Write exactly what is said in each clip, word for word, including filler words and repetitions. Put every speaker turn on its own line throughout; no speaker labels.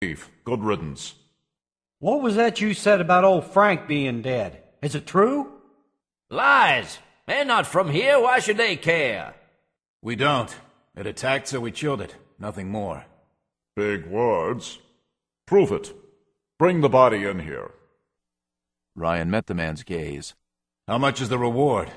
Chief. Good riddance.
What was that you said about old Frank being dead? Is it true?
Lies! They're not from here. Why should they care?
We don't. It attacked, so we killed it. Nothing more.
Big words. Prove it. Bring the body in here.
Ryan met the man's gaze.
How much is the reward?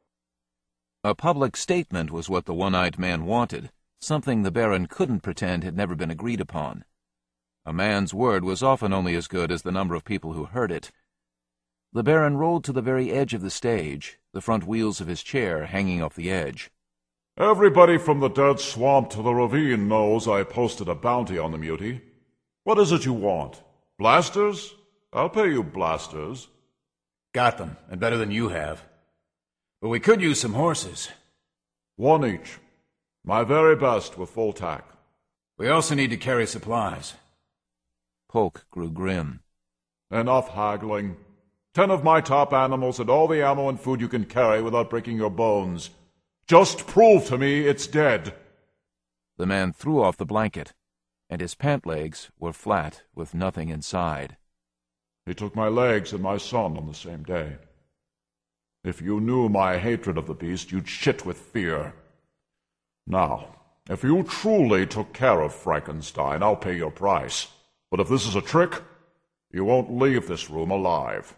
A public statement was what the one-eyed man wanted, something the Baron couldn't pretend had never been agreed upon. A man's word was often only as good as the number of people who heard it. The Baron rolled to the very edge of the stage, the front wheels of his chair hanging off the edge.
Everybody from the dead swamp to the ravine knows I posted a bounty on the mutie. What is it you want? Blasters? I'll pay you blasters.
Got them, and better than you have. But we could use some horses.
One each. My very best with full tack.
We also need to carry supplies.
Polk grew grim.
Enough haggling. Ten of my top animals and all the ammo and food you can carry without breaking your bones. Just prove to me it's dead.
The man threw off the blanket, and his pant legs were flat with nothing inside.
He took my legs and my son on the same day. If you knew my hatred of the beast, you'd shit with fear. Now, if you truly took care of Frankenstein, I'll pay your price. But if this is a trick, you won't leave this room alive.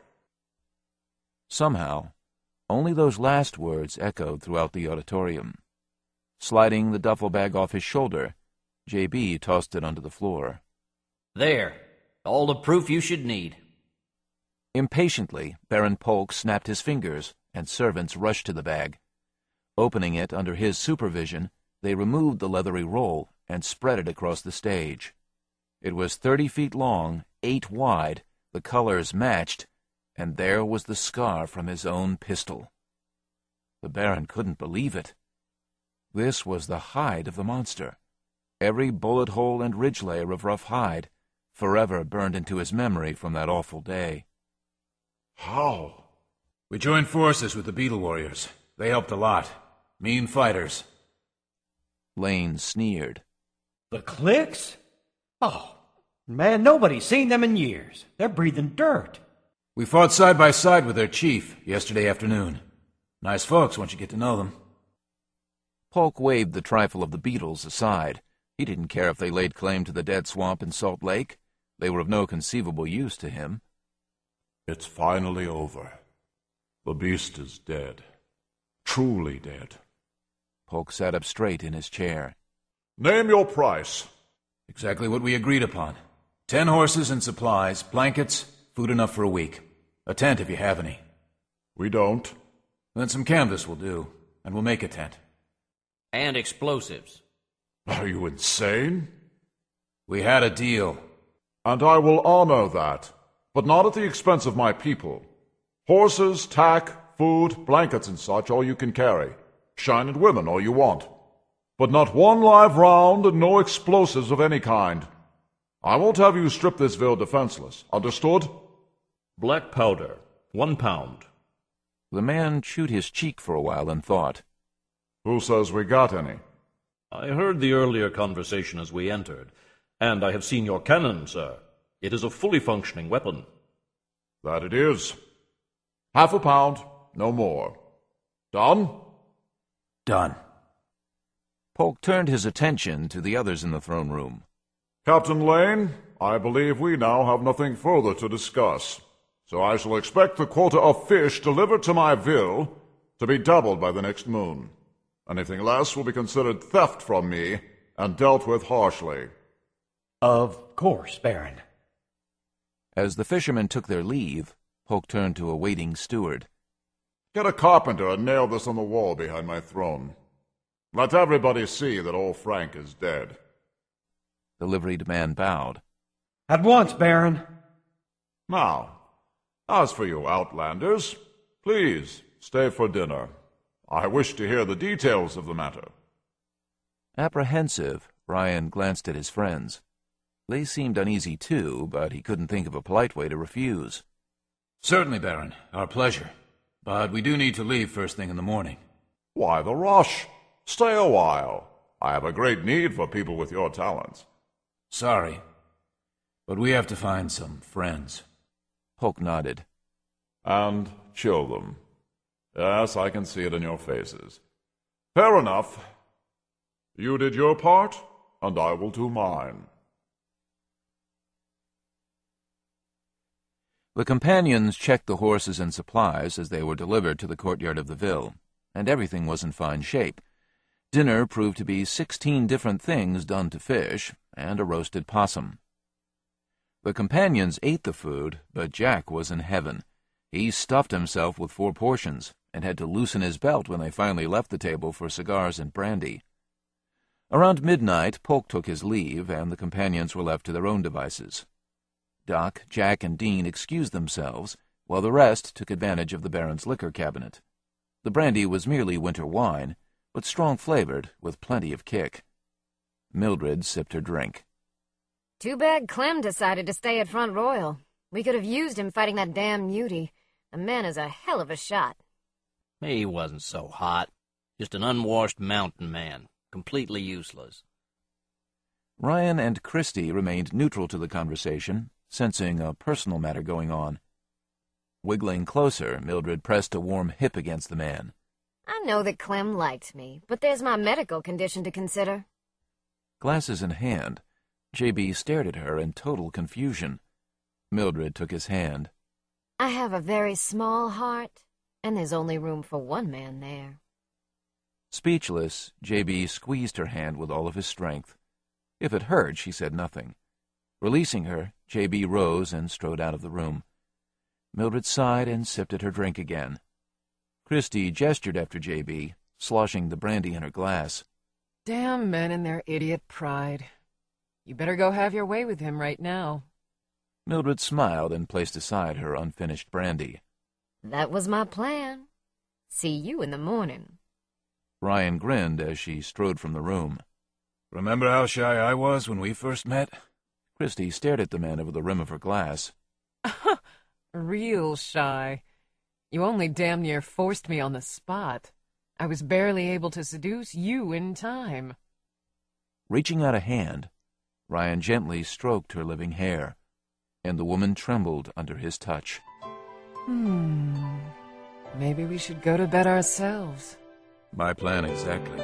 Somehow, only those last words echoed throughout the auditorium. Sliding the duffel bag off his shoulder, J B tossed it onto the floor.
There. All the proof you should need.
Impatiently, Baron Polk snapped his fingers, and servants rushed to the bag. Opening it under his supervision, they removed the leathery roll and spread it across the stage. It was thirty feet long, eight wide, the colors matched, and there was the scar from his own pistol. The Baron couldn't believe it. This was the hide of the monster. Every bullet hole and ridge layer of rough hide, forever burned into his memory from that awful day.
How?
We joined forces with the Beetle Warriors. They helped a lot. Mean fighters.
Lane sneered.
The Clicks? Oh, man, nobody's seen them in years. They're breathing dirt.
We fought side by side with their chief yesterday afternoon. Nice folks once you get to know them.
Polk waved the trifle of the beetles aside. He didn't care if they laid claim to the dead swamp in Salt Lake. They were of no conceivable use to him.
It's finally over. The beast is dead. Truly dead.
Polk sat up straight in his chair.
Name your price.
Exactly what we agreed upon. Ten horses and supplies, blankets, food enough for a week. A tent if you have any.
We don't.
Then some canvas will do, and we'll make a tent.
And explosives.
Are you insane?
We had a deal.
And I will honor that, but not at the expense of my people. Horses, tack, food, blankets and such, all you can carry. Shine and women, all you want. But not one live round and no explosives of any kind. I won't have you strip this ville defenseless. Understood?
Black powder, one pound.
The man chewed his cheek for a while and thought.
Who says we got any?
I heard the earlier conversation as we entered, and I have seen your cannon, sir. It is a fully functioning weapon.
That it is. Half a pound, no more. Done?
Done.
Polk turned his attention to the others in the throne room.
Captain Lane, I believe we now have nothing further to discuss, so I shall expect the quota of fish delivered to my ville to be doubled by the next moon. Anything less will be considered theft from me and dealt with harshly.
Of course, Baron.
As the fishermen took their leave, Polk turned to a waiting steward.
Get a carpenter and nail this on the wall behind my throne. Let everybody see that old Frank is dead.
The liveried man bowed.
At once, Baron.
Now, as for you outlanders, please stay for dinner. I wish to hear the details of the matter.
Apprehensive, Ryan glanced at his friends. They seemed uneasy too, but he couldn't think of a polite way to refuse.
Certainly, Baron. Our pleasure. But we do need to leave first thing in the morning.
Why the rush? Stay a while. I have a great need for people with your talents.
Sorry. But we have to find some friends.
Polk nodded.
And chill them. Yes, I can see it in your faces. Fair enough. You did your part, and I will do mine.
The companions checked the horses and supplies as they were delivered to the courtyard of the Ville, and everything was in fine shape. Dinner proved to be sixteen different things done to fish, and a roasted possum. The companions ate the food, but Jack was in heaven. He stuffed himself with four portions, and had to loosen his belt when they finally left the table for cigars and brandy. Around midnight, Polk took his leave, and the companions were left to their own devices. Doc, Jack, and Dean excused themselves, while the rest took advantage of the Baron's liquor cabinet. The brandy was merely winter wine, but strong-flavored, with plenty of kick. Mildred sipped her drink.
Too bad Clem decided to stay at Front Royal. We could have used him fighting that damn Mutie. The man is a hell of a shot.
He wasn't so hot. Just an unwashed mountain man, completely useless.
Ryan and Christy remained neutral to the conversation, sensing a personal matter going on. Wiggling closer, Mildred pressed a warm hip against the man.
I know that Clem liked me, but there's my medical condition to consider.
Glasses in hand, J B stared at her in total confusion. Mildred took his hand.
I have a very small heart, and there's only room for one man there.
Speechless, J B squeezed her hand with all of his strength. If it hurt, she said nothing. Releasing her, J B rose and strode out of the room. Mildred sighed and sipped at her drink again. Christy gestured after J B, sloshing the brandy in her glass.
Damn men and their idiot pride. You better go have your way with him right now.
Mildred smiled and placed aside her unfinished brandy.
That was my plan. See you in the morning.
Ryan grinned as she strode from the room.
Remember how shy I was when we first met?
Christy stared at the man over the rim of her glass.
Real shy. You only damn near forced me on the spot. I was barely able to seduce you in time.
Reaching out a hand, Ryan gently stroked her living hair, and the woman trembled under his touch.
Hmm. Maybe we should go to bed ourselves.
My plan exactly.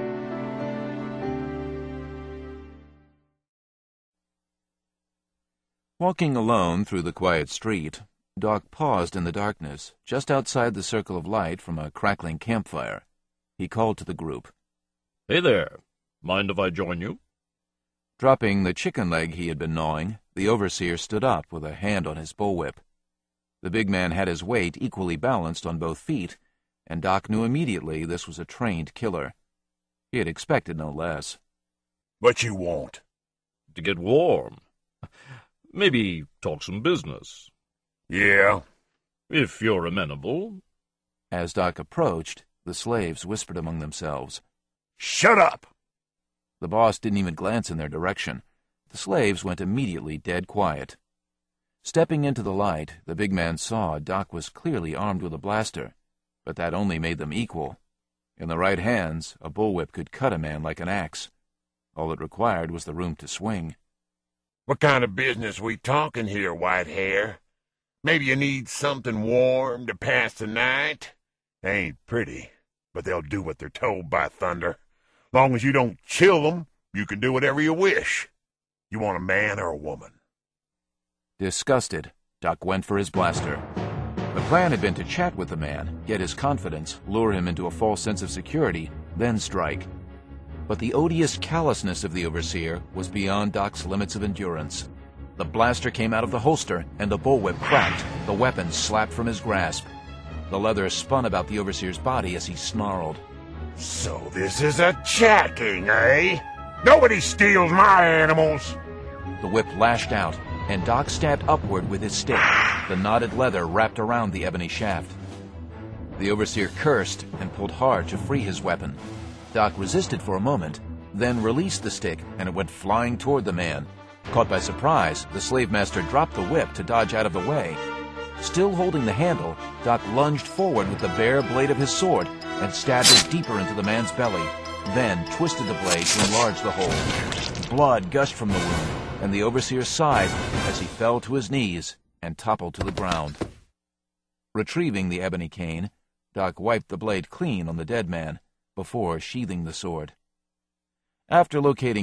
Walking alone through the quiet street, Doc paused in the darkness, just outside the circle of light from a crackling campfire. He called to the group.
Hey there. Mind if I join you?
Dropping the chicken leg he had been gnawing, the overseer stood up with a hand on his bullwhip. The big man had his weight equally balanced on both feet, and Doc knew immediately this was a trained killer. He had expected no less.
What you want?
To get warm. Maybe talk some business.
Yeah?
If you're amenable.
As Doc approached, the slaves whispered among themselves.
Shut up!
The boss didn't even glance in their direction. The slaves went immediately dead quiet. Stepping into the light, the big man saw Doc was clearly armed with a blaster, but that only made them equal. In the right hands, a bullwhip could cut a man like an axe. All it required was the room to swing.
What kind of business we talking here, white hair? Maybe you need something warm to pass the night? They ain't pretty, but they'll do what they're told by thunder. Long as you don't chill them, you can do whatever you wish. You want a man or a woman?
Disgusted, Doc went for his blaster. The plan had been to chat with the man, get his confidence, lure him into a false sense of security, then strike. But the odious callousness of the overseer was beyond Doc's limits of endurance. The blaster came out of the holster, and the bullwhip cracked. The weapon slapped from his grasp. The leather spun about the overseer's body as he snarled.
So this is a chat-king, eh? Nobody steals my animals!
The whip lashed out, and Doc stabbed upward with his stick, the knotted leather wrapped around the ebony shaft. The overseer cursed and pulled hard to free his weapon. Doc resisted for a moment, then released the stick, and it went flying toward the man. Caught by surprise, the slave master dropped the whip to dodge out of the way. Still holding the handle, Doc lunged forward with the bare blade of his sword and stabbed it deeper into the man's belly, then twisted the blade to enlarge the hole. Blood gushed from the wound, and the overseer sighed as he fell to his knees and toppled to the ground. Retrieving the ebony cane, Doc wiped the blade clean on the dead man before sheathing the sword. After locating